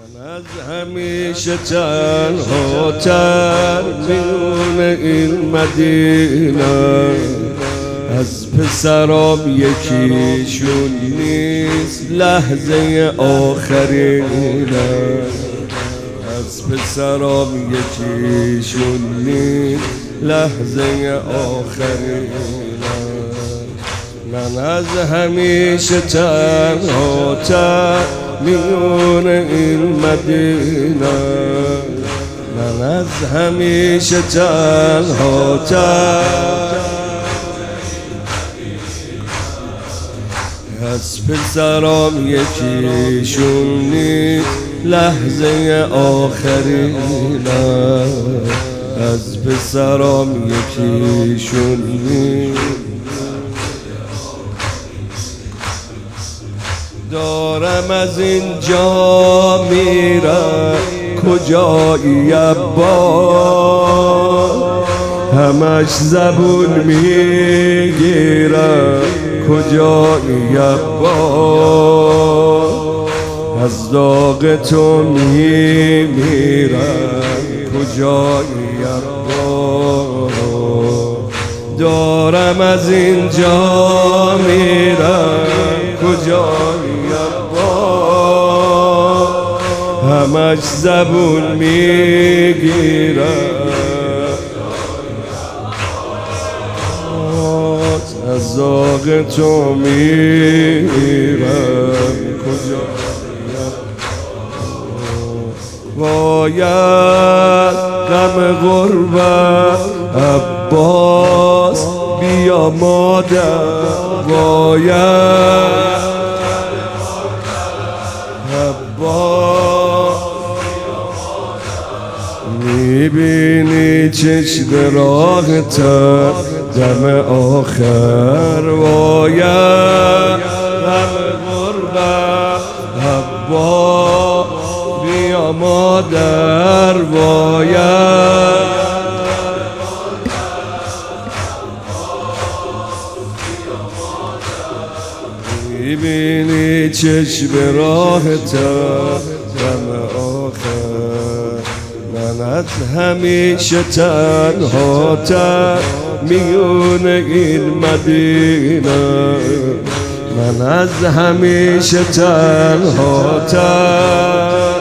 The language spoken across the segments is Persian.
از همیشه تنهاتر میون این مدینه، از پسرام یکیشون نیست لحظه آخرینه، از پسرام یکیشون نیست لحظه آخرینه. من از همیشه تنهاتر میون این مدینه، من از همیشه تنهاتر، از پسرام یکیشون نیست لحظه آخرینه، از پسرام یکیشون نیست. دارم از اینجا میرم کجایی عباس، همش زبون میگیرم کجایی عباس، از داغ تو میمیرم کجایی عباس. دارم از اینجا میرم کجایی عباس، همش زبون میگیرم از داغ تو میرم کجایی عباس. باید غم غربت عباس بیا مادر، باید عباس میبینی چشم راحت دم آخر، باید غم غربت عباس بیا مادر، باید میبینی چشم راحت دم آخر. من از همیشه تنهاتر میون این مدینه، من از همیشه تنهاتر،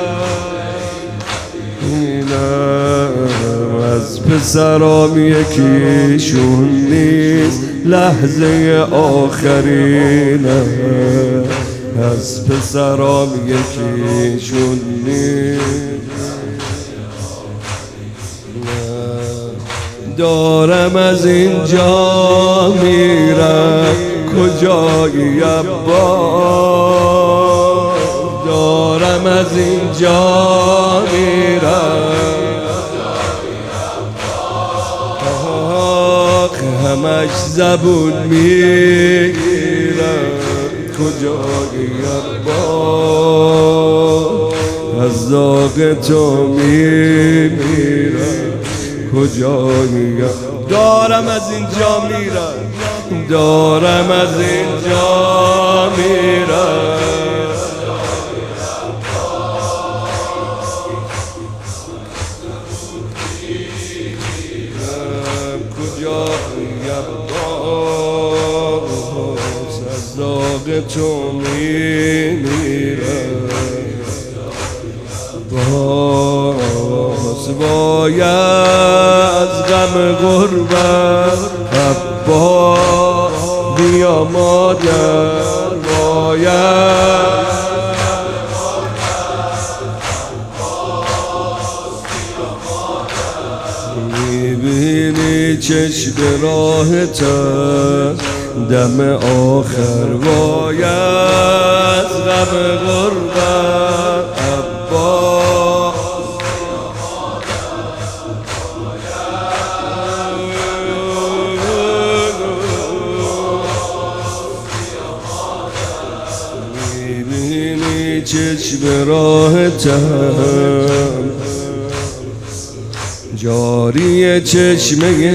از پسرام یکیشون نیست لحظه آخرینه، از پسرام یکیشون نیست. دارم از اینجا میرم کجایی عباس، دارم از اینجا میرم همش زبون میگیرم کجایی عباس، از داغ تو میمیرم کجایی عباس. دارم از اینجا میرم، دارم از اینجا میرم کجایی عباس، از داغ تو میمیرم. باید از غم غربت عباس بیا مادر، باید میبینی چشم راحت دم آخر، باید غم غربت عباس میبینی چشم راحتم جاری چشمه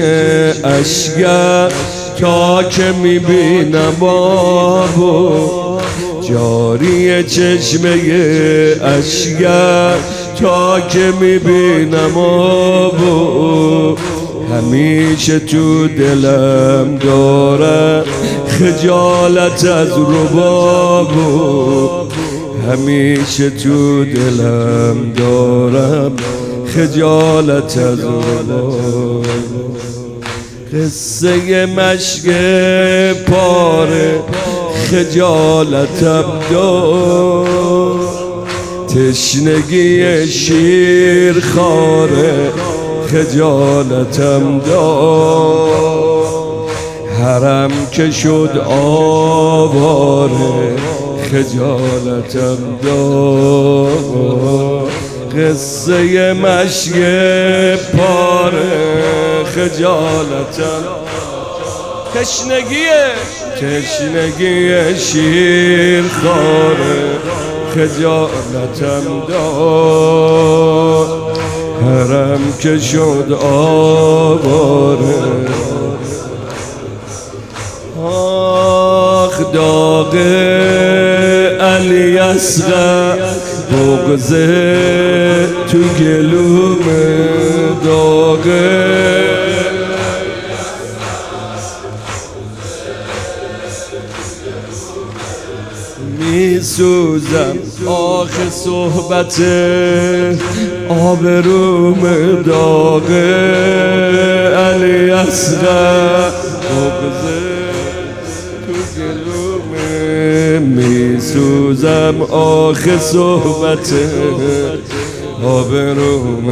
اشکم تا که میبینم آبو جاری چشمه اشگر تا که میبینم آبو همیشه تو دلم دارم خجالت از ربابو همیشه تو دلم دارم خجالت از ربابو قصه مشک پاره خجالتم دار تشنگی شیر خاره خجالتم دار حرم که شد آواره خجالتم دار قصه مشک پاره خجالتم تشنگی شیر خاره خجالتم دار حرم که شد آواره آخ داغ علی اصغر بغضه تو گلوم داغه میسوزم آخه صحبت آبروم داغه علی اصغر بغضه تو گلوم میسوزم آخه صحبت آبروم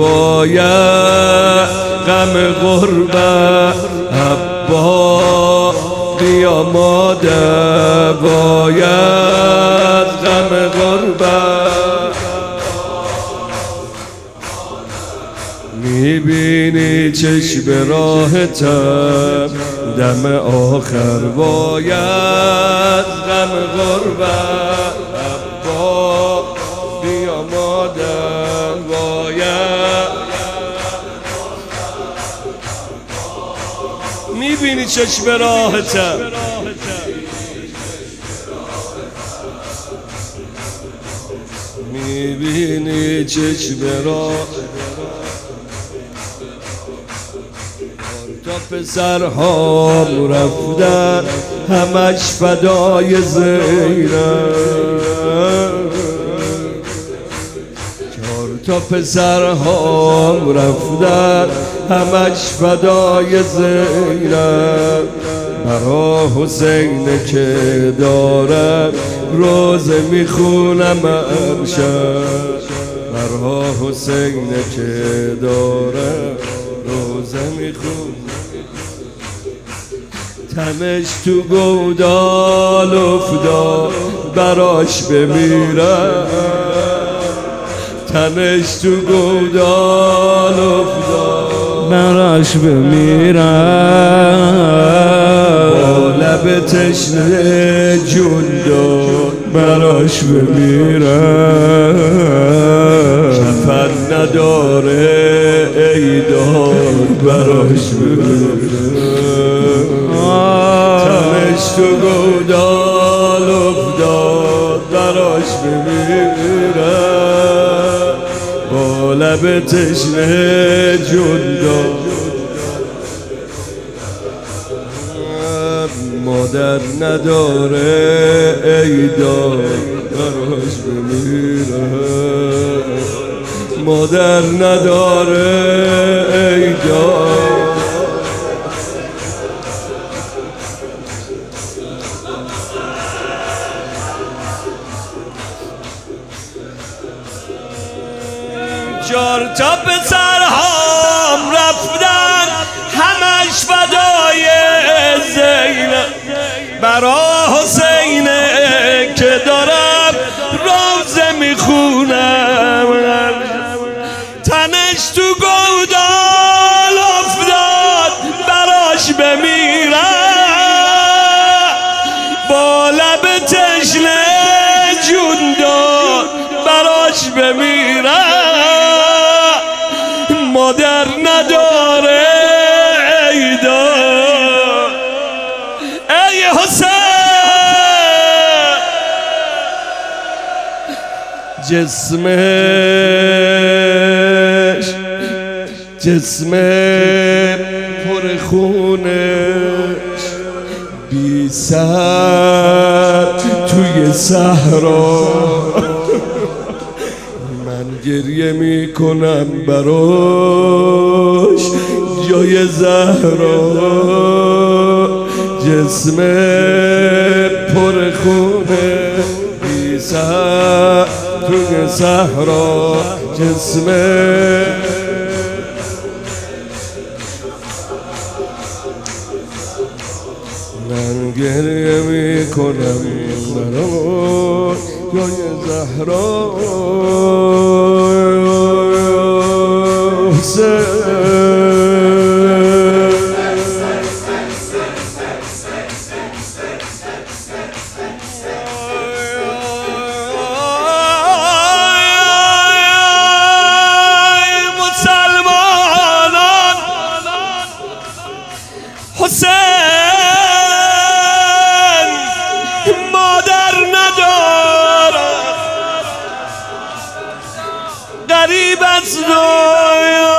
باید غم غربت عبا بیا مادر باید غم غربت میبینی چشم راحتم دم آخر باید غم غربت عبا بیا مادر باید میبینی چشم راحتم میبینی چشم راحتم تا پسرهام رفتن همش فدای زینب تا پسرهام رفتن همش فدای زینب برا حسین که دارم روزه میخونم امشب برا حسین که دارم روزه میخونم تنش تو گودال افتاد براش بمیرم تنش تو گودال افتاد براش بمیرم با لب تشنه جون داد براش بمیرم کفن نداره ای داد براش بمیرم تنش تو گودال افتاد براش بمیرم با لب تشنه جون داد مادر نداره ای داد براش بمیرم مادر نداره ای داد چار تا پسرهام رفتن همش فدای زینب برا حسین که دارم روزه میخونم تنش تو گودال افتاد براش بمیرم با لب تشنه جون داد براش بمیرم مادر نداره ای داد ای حسین جسم پر خونش بی سر توی صحرا، من گریه میکنم براش جای زهرا. جسم پر خونش بی سر توی صحرا، جسم من گریه میکنم براش جای زهرا. مسلمانان حسین مادر ندارد، غریب از رویا